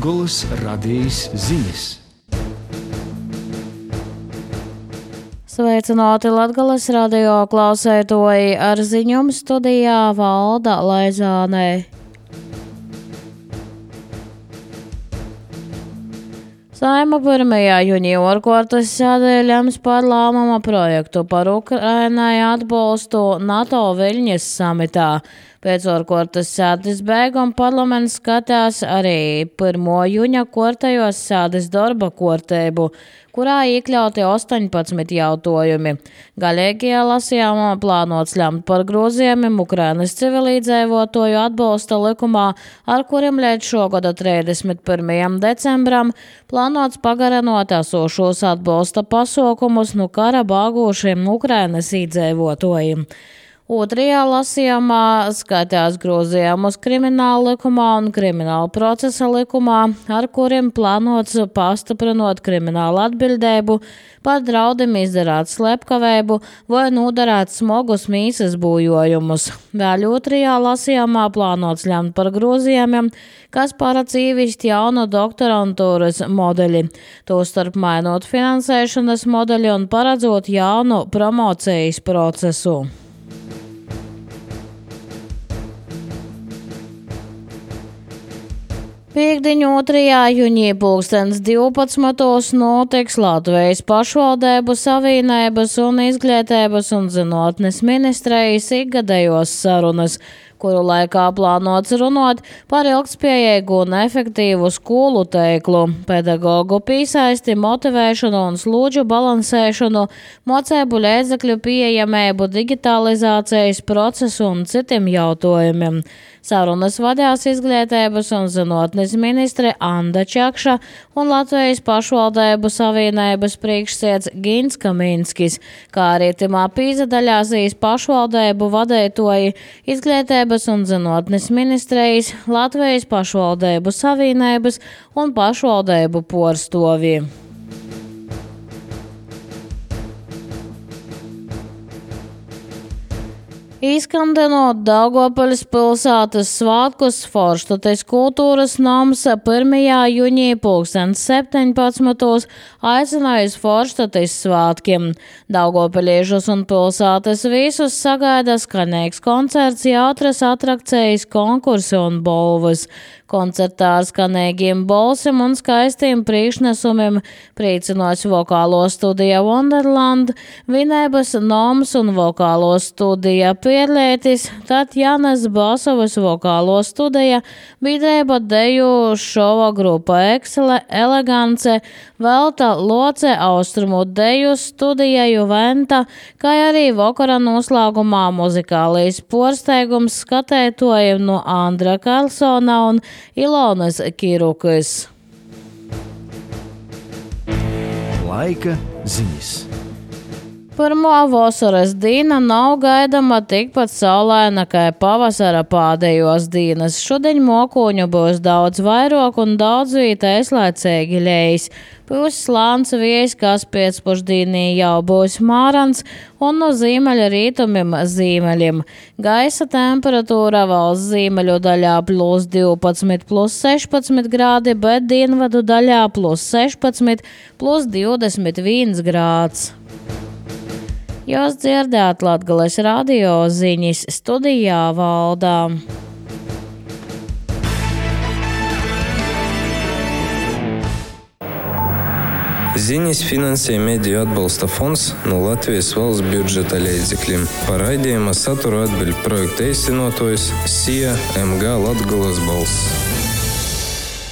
Latgolas radijas ziņas. Sveicināti Latgolas radio klausētoji, ar ziņumu studijā Valda Laizānē. Saeima 1. jūnija ārkārtas sēdē lems par lēmuma projektu par Ukrainai atbalstu NATO Viļņas samitā. Pēc ārkārtas sēdes beigām parlaments skatās arī 1. jūņa kārtējos sēdes darba kārtību, kurā iekļauti 18 jautājumi. Galīgajā lasījumā plānots lemt par grozījumiem Ukrainas civilizējotoju atbalsta likumā, ar kuriem līdz šogada 31. decembram plānots pagarinot esošos atbalsta pasaukumus no kara bāgošiem Ukrainas iedzīvotājiem. Otrajā lasījumā skatās grozījumus krimināla likumā un krimināla procesa likumā, ar kuriem plānots pastiprinot kriminālu atbildību par draudiem izdarāt slepkavēbu vai nodarāt smogus mīsas būjojumus. Vēl otrajā lasījumā plānots lemt par grozījumiem, kas paredz ieviest jaunu doktorantūras modeļi, tostarp mainot finansēšanas modeļi un paredzot jaunu promocijas procesu. Piektdien 2. jūnija 2012. notiks Latvijas pašvaldību savienības un izglītības un zinātnes ministrijas ikgadējos sarunas, kuru laikā plānots runāt par ilgtspējīgu un efektīvu skolu tīklu, pedagogu pīsaisti, motivēšanu un slūdžu balansēšanu, mocēbu līdzekļu pieejamību, digitalizācijas procesu un citiem jautājumiem. Sarunas vadījās izglītības un zinātnes ministre Anda Čakša un Latvijas pašvaldību savienības priekšsēdz Gins Kaminskis, kā arī timā pīzadaļāsīs pašvaldību vadītoji izglītības un zinātnes ministrijas, Latvijas pašvaldību savienības un pašvaldību porstovi. Izskandinot Daugavpils pilsētas svētkus, Forštates kultūras nams 1. jūnija 2017. aicināja uz Forštates svētkiem. Daugavpiliešus un pilsētas visus sagaida skanīgs koncerts, jautras atrakcijas, konkursi un balvas. Koncertā ar skanīgiem balsim un skaistiem priekšnesumiem priecinos vokālo studija Wonderland, vinēbas noms un vokālo studija Pierlētis, Tatjanas Basovas vokālo studija, bidēba deju šova grupa Elegance, Velta Loce austrumu deju studija Juventa, kā arī vakara noslēgumā muzikālijas porsteigums skatētojiem no Andra Karlsona un Ilonas Kirukas. Laika ziņas. Pirmā vasaras diena nav gaidama tikpat saulaina kā pavasara pēdējos dienas. Šodien mokuņu būs daudz vairāk un daudz vīta aizlaicīgi lejs. Pūs slāns vējs, kas pēcpusdienī jau būs mārans un no ziemeļa rītumiem ziemeļiem. Gaisa temperatūra valsts ziemeļu daļā +12, +16 grādi, bet dienvadu daļā +16, +21 grāds. Jūs dzirdēt Latgolas radio ziņas, studijā Valdā. Ziņas finansē Mediju atbalsta fonds no Latvijas valsts budžeta līdzekļiem. Par raidījuma saturu atbild projekta īstenotājs SIA MG Latgolas balss.